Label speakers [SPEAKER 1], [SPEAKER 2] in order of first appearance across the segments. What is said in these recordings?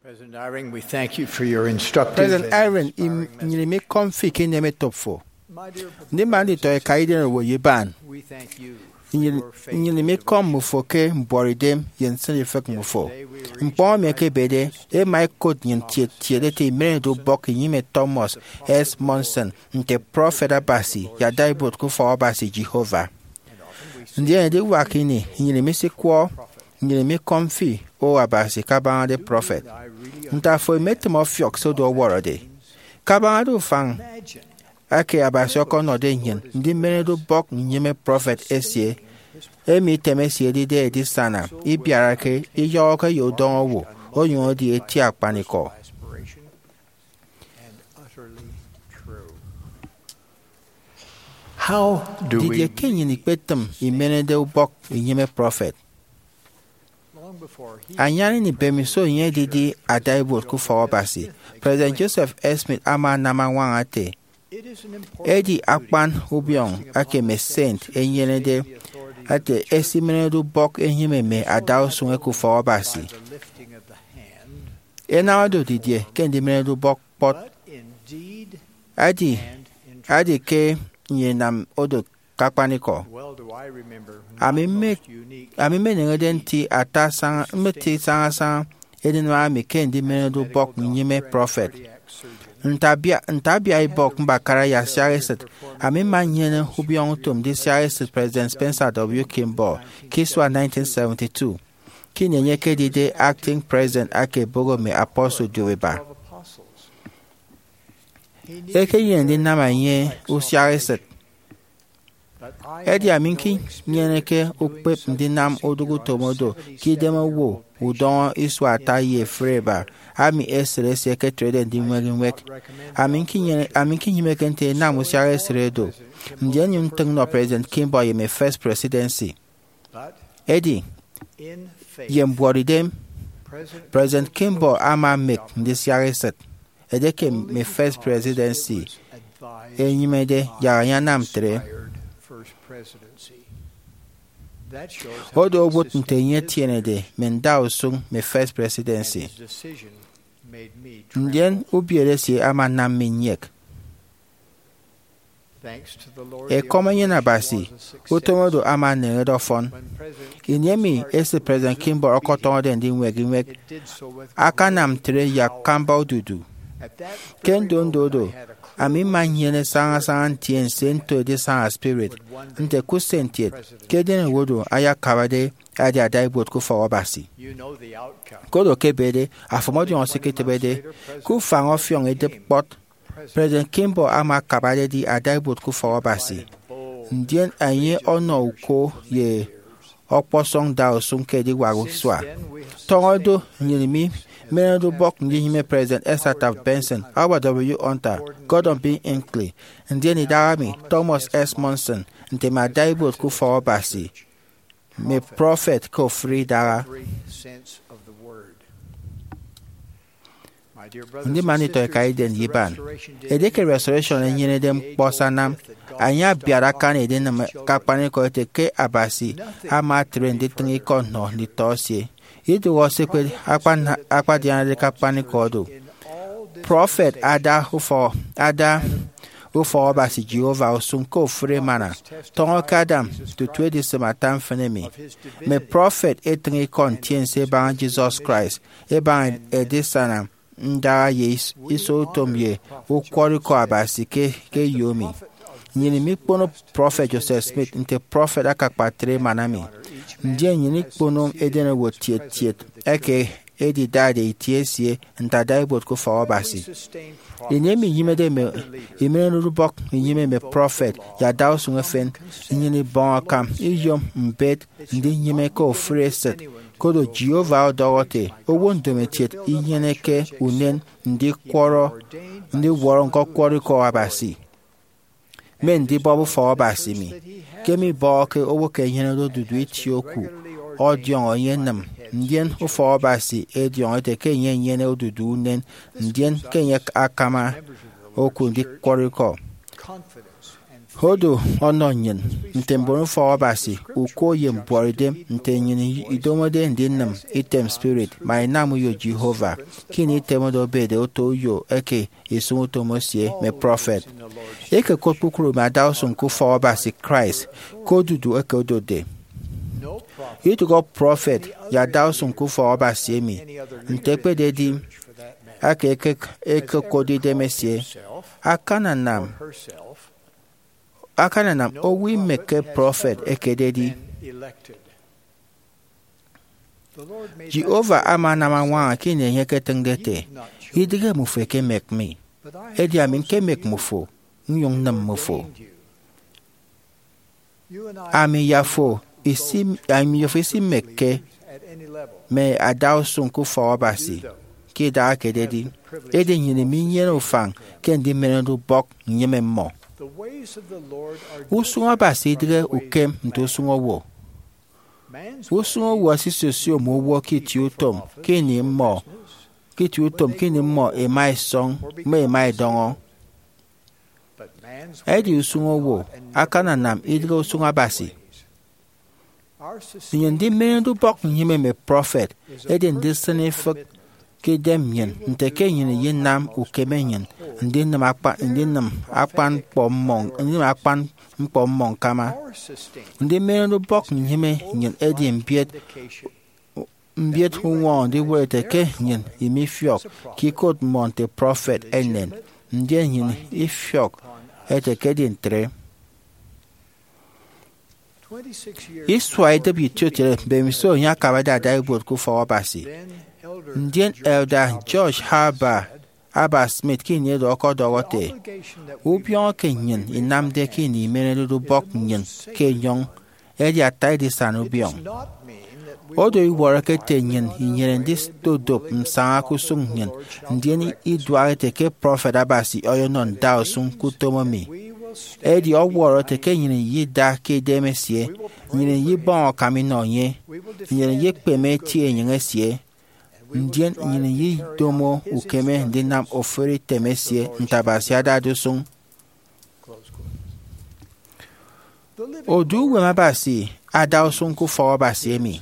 [SPEAKER 1] President Eyring, we thank you for your instructive
[SPEAKER 2] President Eyring
[SPEAKER 1] inspiring
[SPEAKER 2] nyinimi konfi kineme topfo.
[SPEAKER 1] My dear
[SPEAKER 2] Ndi mandi to kaiden wo yiban.
[SPEAKER 1] we thank you for your faith.
[SPEAKER 2] Nyinimi kom mufo ke mboridem yensen yefek mufo. Mpo me ke bede e mai kod nyin tie te mere do bok yime Thomas S. Monson nte prophet abasi ya daibot ku for abasi Jehovah. Ndi ende wakini nyinimi sikwo nyinimi konfi o abasi kabande prophet. Nta fo metmo fiok so do worode. Kabando fang ake abasi okono de nyen ndi mere do bok nyime prophet esie emi temesie dide di sana ibiara ke iyo ka yo don wo oyun di eti apaniko.
[SPEAKER 1] Aspiration and utterly true. How do
[SPEAKER 2] Did
[SPEAKER 1] we
[SPEAKER 2] ye kenyin ikpetum imene de bok nyime prophet
[SPEAKER 1] long before he
[SPEAKER 2] anyani ni bemiso yen didi adaibo ku fawabasi President Joseph S. Smith ama nama wangate
[SPEAKER 1] it is an important
[SPEAKER 2] edi akpan ubion ake me saint enyene de ate esimene do bok enyime me adao sunwe ku fawabasi
[SPEAKER 1] the lifting of the hand,
[SPEAKER 2] enawado didye kendi mene do bok pot
[SPEAKER 1] but indeed
[SPEAKER 2] adi
[SPEAKER 1] and in truth.
[SPEAKER 2] adi ke nyenam odo kakpaniko
[SPEAKER 1] Well do I remember
[SPEAKER 2] Ami
[SPEAKER 1] my
[SPEAKER 2] me-
[SPEAKER 1] most unique
[SPEAKER 2] ami me ngeden ti ata sang meti sang edinwa mi kendi mene do bok nyime prophet
[SPEAKER 1] cardiac surgeon.
[SPEAKER 2] ntabia ibok mbakara ya siareset ami manyene hubion tum di siareset President Spencer W. Kimball kiswa 1972 kinyenye kedide acting president ake bogo me apostle Joeba
[SPEAKER 1] 12 apostles. He needed
[SPEAKER 2] eke yendi namanye usiareset
[SPEAKER 1] but I
[SPEAKER 2] edi
[SPEAKER 1] had
[SPEAKER 2] aminki
[SPEAKER 1] no experience
[SPEAKER 2] nyeneke
[SPEAKER 1] doing
[SPEAKER 2] ukpep
[SPEAKER 1] such
[SPEAKER 2] ndi nam
[SPEAKER 1] procedure
[SPEAKER 2] odugu
[SPEAKER 1] on a
[SPEAKER 2] tomodo
[SPEAKER 1] 77
[SPEAKER 2] kidema wo
[SPEAKER 1] year-old
[SPEAKER 2] udon
[SPEAKER 1] patient
[SPEAKER 2] isu ata
[SPEAKER 1] in
[SPEAKER 2] ye freba ami esere se ke trade ndi nwere nwek
[SPEAKER 1] not recommend
[SPEAKER 2] aminki nyimeke nte na musiare sredo ndi enyi nteng no President Kimball ye me first presidency
[SPEAKER 1] but
[SPEAKER 2] edi
[SPEAKER 1] in faith
[SPEAKER 2] ye mbworidem President Kimball
[SPEAKER 1] Joseph
[SPEAKER 2] ama mek
[SPEAKER 1] Smith
[SPEAKER 2] ndi siare set edeke
[SPEAKER 1] only
[SPEAKER 2] me first
[SPEAKER 1] because
[SPEAKER 2] presidency
[SPEAKER 1] it was advised
[SPEAKER 2] enyimede
[SPEAKER 1] by
[SPEAKER 2] ya nam tre
[SPEAKER 1] inspired first presidency. That shows how
[SPEAKER 2] odo obot
[SPEAKER 1] consistent
[SPEAKER 2] nte nye
[SPEAKER 1] his
[SPEAKER 2] tienede me nda osung me first
[SPEAKER 1] and
[SPEAKER 2] presidency
[SPEAKER 1] his decision made me
[SPEAKER 2] ndien
[SPEAKER 1] tremble.
[SPEAKER 2] ubiere si ama nam minyek
[SPEAKER 1] Thanks to the Lord,
[SPEAKER 2] e
[SPEAKER 1] the
[SPEAKER 2] koma nye na
[SPEAKER 1] operation
[SPEAKER 2] basi
[SPEAKER 1] was a success.
[SPEAKER 2] utomodo ama neredo fon
[SPEAKER 1] When President
[SPEAKER 2] inyemi
[SPEAKER 1] Kimball
[SPEAKER 2] esi President Kimball okoton de ndi nwegi nwek
[SPEAKER 1] it did so with
[SPEAKER 2] aka nam
[SPEAKER 1] great
[SPEAKER 2] tere ya
[SPEAKER 1] power.
[SPEAKER 2] kamba odudu
[SPEAKER 1] At that
[SPEAKER 2] kendo
[SPEAKER 1] very
[SPEAKER 2] ndodo
[SPEAKER 1] moment, I had a clear
[SPEAKER 2] ami manyene
[SPEAKER 1] witness
[SPEAKER 2] sanga
[SPEAKER 1] spirit
[SPEAKER 2] sanga tien sento de sanga spirit
[SPEAKER 1] would one day
[SPEAKER 2] nte kusentiet
[SPEAKER 1] President
[SPEAKER 2] kedene wodo aya kabade adi adai bot ku fawabasi
[SPEAKER 1] You know the outcome.
[SPEAKER 2] kodo kebede afomodi on
[SPEAKER 1] 20
[SPEAKER 2] seketebede
[SPEAKER 1] months later, President
[SPEAKER 2] ku fango fiong ede pot President Kimball ama kabade di adai bot ku fawabasi
[SPEAKER 1] provided bold
[SPEAKER 2] ndien anye ono uko ye okposong da osunke di waru
[SPEAKER 1] Since
[SPEAKER 2] swa
[SPEAKER 1] then, we have
[SPEAKER 2] Tongodo
[SPEAKER 1] sustained
[SPEAKER 2] nyirimi menado bok nyihime President Esataf Benson Awa W. Onta Gordon B. Inkley ndieni darami Thomas S. Monson nte madaibot ku fawabasi me prophet ko free dara
[SPEAKER 1] every sense of the word. My dear brothers
[SPEAKER 2] ndi
[SPEAKER 1] and
[SPEAKER 2] manito
[SPEAKER 1] sisters,
[SPEAKER 2] kaiden
[SPEAKER 1] the
[SPEAKER 2] yiban
[SPEAKER 1] restoration did
[SPEAKER 2] edeke restoration enyene dem kposanam anya biara kan eden kapani ko te ke abasi ama trend tingi ko no ni tosie idu wosekwe akwa diana de kapani ko do
[SPEAKER 1] in all
[SPEAKER 2] prophet ada ufo obasi Jehovah osunko free mana tongo kadam to 20 sematan fenemi
[SPEAKER 1] of his
[SPEAKER 2] me
[SPEAKER 1] divinity
[SPEAKER 2] prophet etingi kontien se ban Jesus Christ e ban edisana ndara ye iso tomye ukwori ko abasi ke yomi nyini mi kpono prophet Joseph Smith nte prophet akakpatre manami ndie nyini kpono edene wo tiet eke edi dade itiesie ntadai bot ko fawabasi
[SPEAKER 1] sustained
[SPEAKER 2] inyemi yimede me imene rubok yime me prophet ya daus ngefen nyini bon kam iyom mbet ndi yime ko freset kodo Jehovah odowote owo ndometiet iyeneke unen ndi kworo ndi woro nko kwori ko abasi men ndi bobu fawabasi mi kemi boke owo ke yene do dudu itioku odion oyenam ndien ufawabasi edion ete ke yene odudu nen ndien ke akama oku ndi kwori ko
[SPEAKER 1] confidence and
[SPEAKER 2] Hodo ono nyin ntembonu fo basi uko yem boridem ntenyin idomode ndinam item spirit my namu yo Jehovah kini temodo bede oto yo eke isun to mosie me prophet eke kopukuru ma dawsun ku fo basi Christ kodudu eke odode yitu go prophet ya dawsun ku fo basi mi ntekpe dedi ake eke kodi demesie akana nam owi meke prophet ekededi Jehovah amana manwa kine nyeke tengdete idige mufe ke mek mi edi amin ke mek mufo nyong nam mufo ami yafo isi meke me adaw sunku fawabasi ki da kededi edi nyine mi nyeno fang kendi menendo bok nyeme mo usunga basi dire ukem nto sunga wo usunga wo sisosio mo wo kitiutom kini mo e mai song me mai dongo edi usunga wo akana nam idire usunga basi nyindi menendo bok nyeme me prophet edi ndisene fak kedem yen nteke yin nam ukemenyen ndinam akpan pomong kama ndi menendo bok nyime nyen edi mbiet huwa ndi wete ke nyen imifiok kikot monte prophet enen ndi nyen ifiok ete kedin tre iswa edebi chotere bemiso nya kabada daibot ku fawabasi Ndien Elder George Abba Smith kini do ko dogote upion kenyen inamde kini menedo bok nyen kenyong edi atai di sanubion odo iwara ketenyen inyen dis dodop msanga kusung nyen ndien idware teke prophet abasi oyonon dawsun kutomomi edi oworo teke nyen yida ke demesie nyen yibon kamino nye nyen yekpeme tie nyen esie ndien nyine yi domo ukeme ndinam oferi temesie ntabasia dadusung odu wema basi adawsun ku fawa basi emi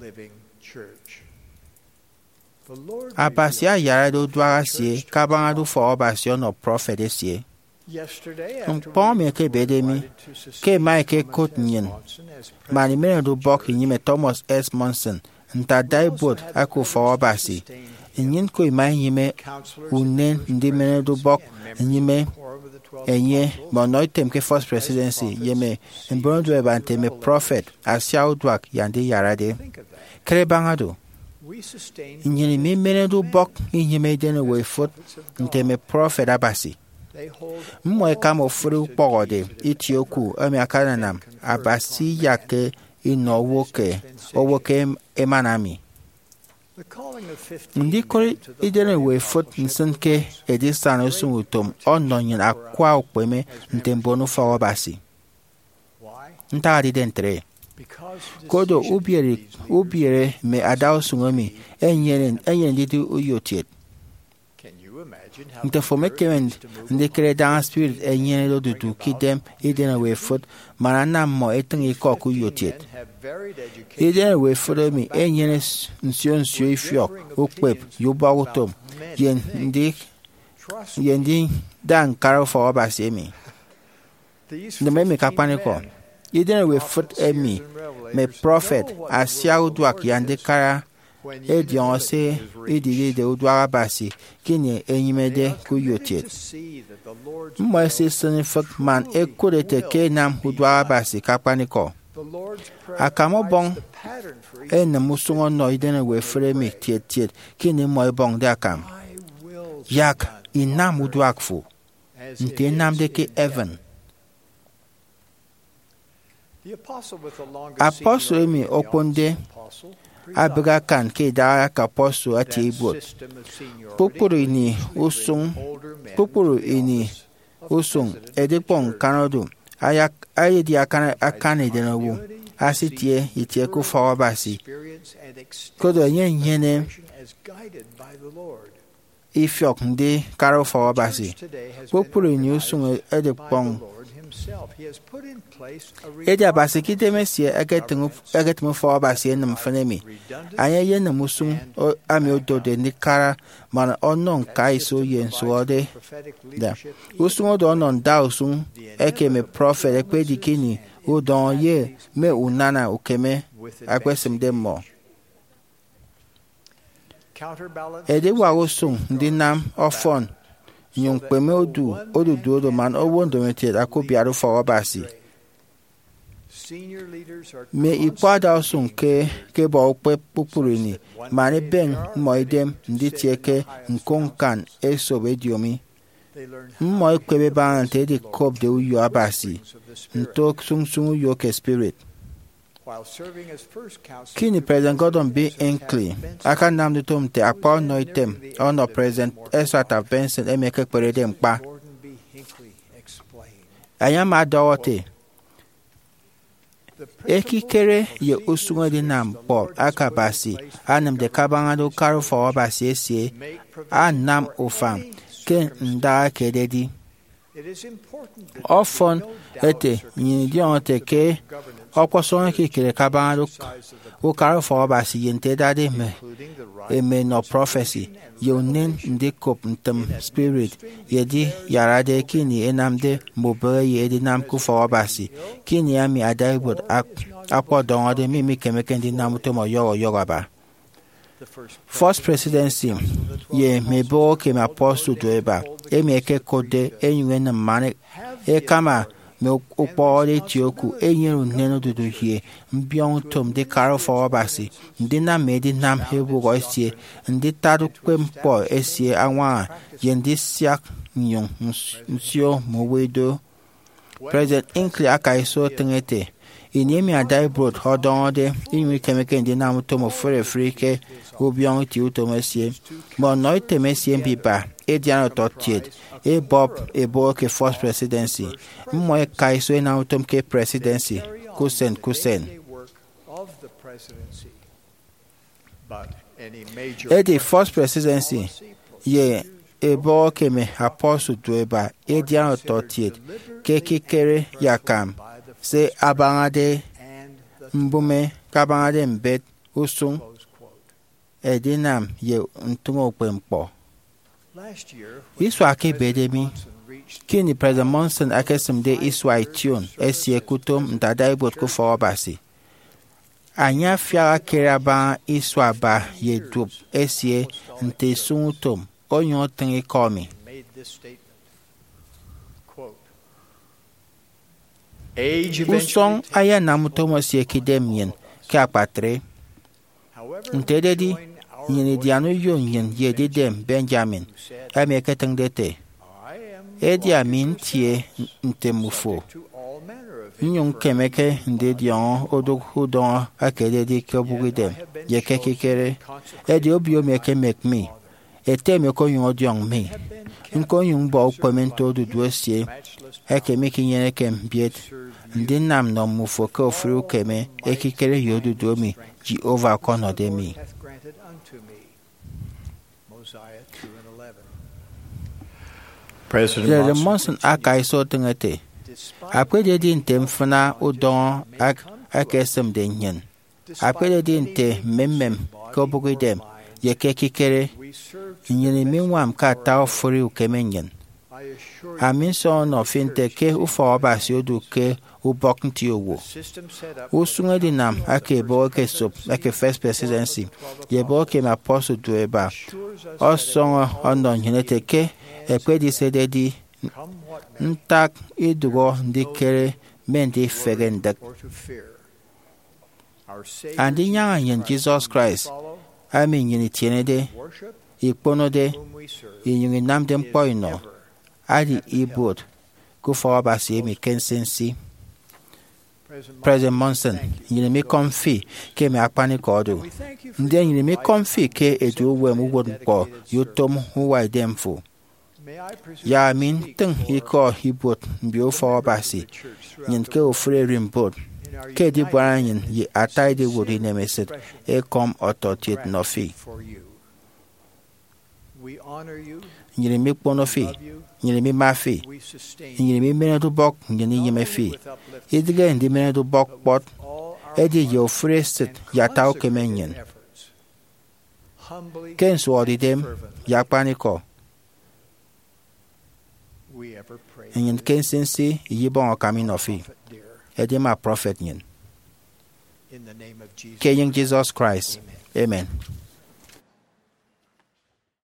[SPEAKER 2] abasia yara do dwara sie kabanga do fawa basi ono prophet esie Mpome ke bedemi ke mai ke kot nyen mani mene do bok nyime Thomas S. Monson nta daibot ako fawabasi nyin ko imai nyime unen ndi mene do bok nyime enye monoitem ke first presidency yeme mbrondo ebante me prophet asia udwak yande yarade krebangado nyin mi mene do bok nyime dene we foot nteme prophet abasi mwe kama furu pogode itioku emi akananam abasi yake ino woke emanami ndikori idene we foot nsenke edisano sungutom ononyin akwa ukweme ntembonu fawabasi ntari dentre kodo ubiere me adao sungami enyen didi uyotiet ntefome kemen ndekere dan spirit enyen do dudu kidem idene we foot manana mo etengi koku yotiet idene we foot mi enyen nsio ifiok okpep yobawotom yendi dan karo for obasemi ndeme mi kapaniko idene we foot emi me prophet asia udwak yande kara edion se idide de udwara basi kini enyimede kuyotiet mwa se sanifak man ekurete ke nam udwara basi kapaniko akamo bon ene musungo no idene we fremi tiet kini mo bon de akam yak inam udwakfu nte nam de ke Evan apostle mi oponde abiga kan ke da ka posu ati ibot pupuru ini usung edepon kanadu ayedi akane de no asitie itie ku fawabasi kodo nyene ifiok ndi karo fawabasi pupuru ini usung edepon Edia basiki demesie agetumu for basie num fanemi. Anya yen musum ami odode nikara man onon kai so yen suode. Da. Usum odo onon da usum eke me prophet ekpedikini udon ye me unana ukeme akwesim demo. Ede wa usum dinam ofon nyung peme odu man owondo metet akobiaro for basi. Me ipada usum ke bo pe pupurini mane ben moidem nditieke nkonkan eso bediomi. Moi kwebe ban te de kop de uyo abasi. Ntok sung uyo ke spirit. Kini President Gordon B. Hinckley, aka nam de tom te akpa noitem, ono President Esata Benson emeke kperede mkpa. Ayama dawote. Ekikere ye usunga di nam bo aka basi, anam de kabangado karo for basi esie, anam ufam, ken nda kededi. Often ete nyidi onte ke opkoson kikere kabangado ukaro for basi yente dade me no prophecy yonin ndikop ntem spirit yedi yarade kini enamde mobile yedi nam ku for basi kini ami adaibod akwadon ode mimi kemekendi namuto mo yoga. First presidency ye mebo ke me apostle doeba emeke kode enywe na mane kama me ukpode tioku enyeru neno dudu hie mbion tom de karo for basi ndina medi nam hebu goisie ndi tadu kwempo esie anwa yendi siak nyon nsio mowedo. President Hinckley akaiso tengete inyemi adai brod hodonde inwi kemeke ndi nam tomo frike obion ti utomesie mo noite mesie biba ediano totied bob ebo ke first presidency mo kaiso na utom ke presidency kusen the first presidency ye ebo ke me apostle doeba ediano totied ke kikere yakam se abangade mbume kabangade mbet usung edinam ye ntungo kwempo. Iswa ke bedemi kini President Monson akesim de iswa itune esie kutom ntadai bot ku for basi. Anya fiara keraba iswa ba ye dub esie nte sungutom onyo tengi komi. Usong aya namutomo sie kidemien ke apatre. Ntededi nyini dianu yon ye didem Benjamin ameke tengdete. Edi amin tie ntemufo. Nyung kemeke ndedion odok hudon akededi kebugidem ye kekikere. Edi obio meke mekmi. Ete meko yung odiong mi. Nko yung bo ukpemento duduesie eke meki nyene kem biet. Ndi nam no mufo ke ofru keme ekikere yodudomi Jehovah konodemi. President Monson akaiso tengete. Apede din temfuna udon akesem denyen. Apede din te memem kobugidem yekekikere nyene minwam ka ta ofuri ukemenyen. Amin so no finte ke ufa obasi oduke uboknti owo. Usunga dinam ake bo ke sop ake first presidency. Ye bo ke ma apostle doeba. Osonga onon hinete ke ekwedi sededi ntak idugo ndikere mendi fegendak. Andi nyanga yen Jesus Christ. Amin yini tienede ikponode yinyungi namden poino. Adi ibot kufa basi mi kensensi. President Monson yini mi konfi ke me akpani kodu. Ndi yini mi konfi ke edu uwe mwod mpo yutom huwa idemfu. Ya min teng iko ibot mbi ufa basi yin ke ufre rimbot ke di bwanyin yi atay di wodi nemeset e kom ototiet nofi.
[SPEAKER 1] We honor you.
[SPEAKER 2] Nyiri mi kpono fi. Nyiri mi ma fi.
[SPEAKER 1] We sustain
[SPEAKER 2] Nyiri mi mene du bok nyiri yime fi. Idige ndi mene du bok pot. Edi yo frestet ya tau kemenyen.
[SPEAKER 1] humbly
[SPEAKER 2] Ken su odi dem
[SPEAKER 1] and fervently
[SPEAKER 2] ya paniko.
[SPEAKER 1] we ever pray.
[SPEAKER 2] Nyen ken sensi yibon kamino fi.
[SPEAKER 1] Prophet dear,
[SPEAKER 2] Edi ma prophet nyen.
[SPEAKER 1] in the name of Jesus.
[SPEAKER 2] Ke yin Jesus Christ. Amen.